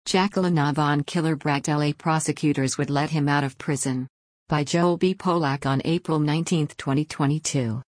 Jacqueline Avon killer bragged LA prosecutors would let him out of prison. By Joel B. Polak on April 19, 2022.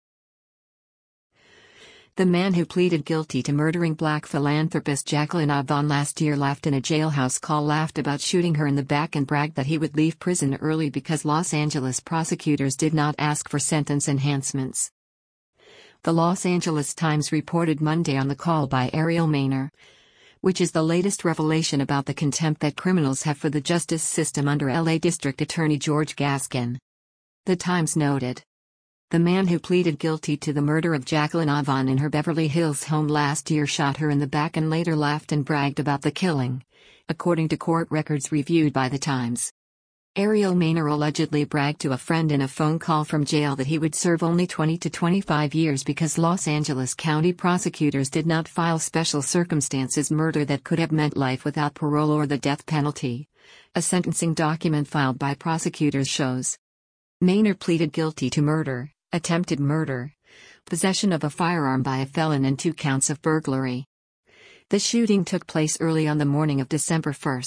The man who pleaded guilty to murdering black philanthropist Jacqueline Avon last year laughed in a jailhouse call, laughed about shooting her in the back, and bragged that he would leave prison early because Los Angeles prosecutors did not ask for sentence enhancements. The Los Angeles Times reported Monday on the call by Ariel Maynor, which is the latest revelation about the contempt that criminals have for the justice system under LA District Attorney George Gascon. The Times noted, the man who pleaded guilty to the murder of Jacqueline Avon in her Beverly Hills home last year shot her in the back and later laughed and bragged about the killing, according to court records reviewed by the Times. Ariel Maynor allegedly bragged to a friend in a phone call from jail that he would serve only 20 to 25 years because Los Angeles County prosecutors did not file special circumstances murder that could have meant life without parole or the death penalty, a sentencing document filed by prosecutors shows. Maynor pleaded guilty to murder, attempted murder, possession of a firearm by a felon, and 2 counts of burglary. The shooting took place early on the morning of December 1.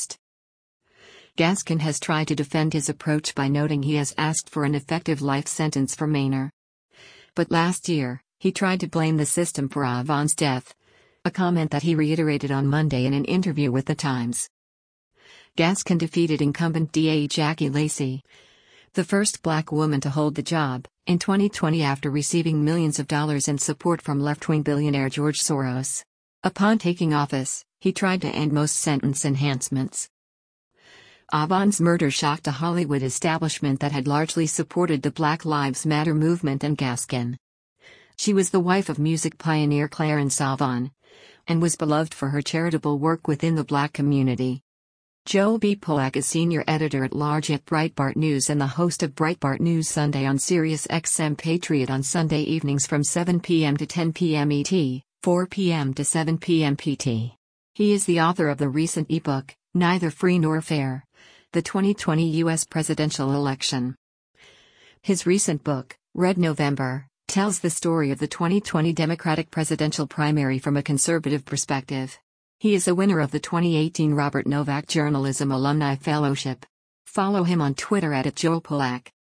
Gascon has tried to defend his approach by noting he has asked for an effective life sentence for Maynor. But last year, he tried to blame the system for Avon's death, a comment that he reiterated on Monday in an interview with the Times. Gascon defeated incumbent DA Jackie Lacey, the first black woman to hold the job, in 2020 after receiving millions of dollars in support from left-wing billionaire George Soros. Upon taking office, he tried to end most sentence enhancements. Avon's murder shocked a Hollywood establishment that had largely supported the Black Lives Matter movement and Gascon. She was the wife of music pioneer Clarence Avon, and was beloved for her charitable work within the black community. Joel B. Polak is senior editor-at-large at Breitbart News and the host of Breitbart News Sunday on Sirius XM Patriot on Sunday evenings from 7 p.m. to 10 p.m. ET, 4 p.m. to 7 p.m. PT. He is the author of the recent ebook, Neither Free Nor Fair: The 2020 U.S. Presidential Election. His recent book, Red November, tells the story of the 2020 Democratic presidential primary from a conservative perspective. He is a winner of the 2018 Robert Novak Journalism Alumni Fellowship. Follow him on Twitter @JoelPolak.